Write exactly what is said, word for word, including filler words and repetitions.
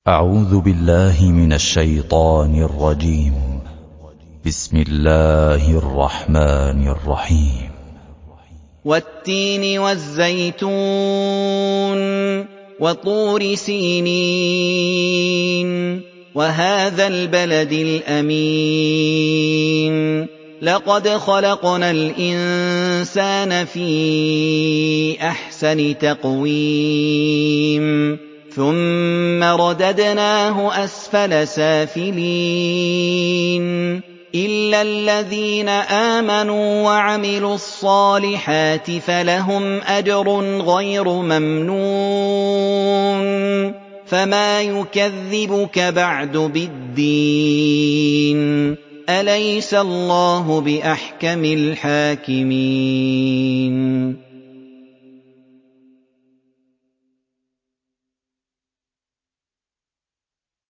أعوذ بالله من الشيطان الرجيم. بسم الله الرحمن الرحيم. والتين والزيتون وطور سينين وهذا البلد الأمين لقد خلقنا الإنسان في أحسن تقويم ثم رددناه أسفل سافلين إلا الذين آمنوا وعملوا الصالحات فلهم أجر غير ممنون فما يكذبك بعد بالدين أليس الله بأحكم الحاكمين